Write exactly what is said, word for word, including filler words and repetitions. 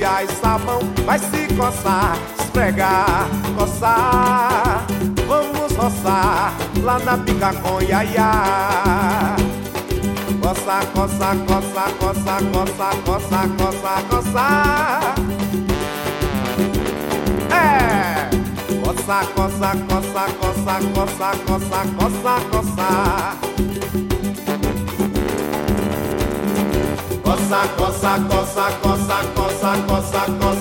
areia e sabão. Vai se coçar, esfregar, coçar. Vamos roçar lá na pica com iaiá. Coça, coça, coça, coça, coça, coça, coça, coça. É! Coça, coça, coça, coça, coça, coça, coça, coça. Coça, coça, coça, coça, coça, coça, coça.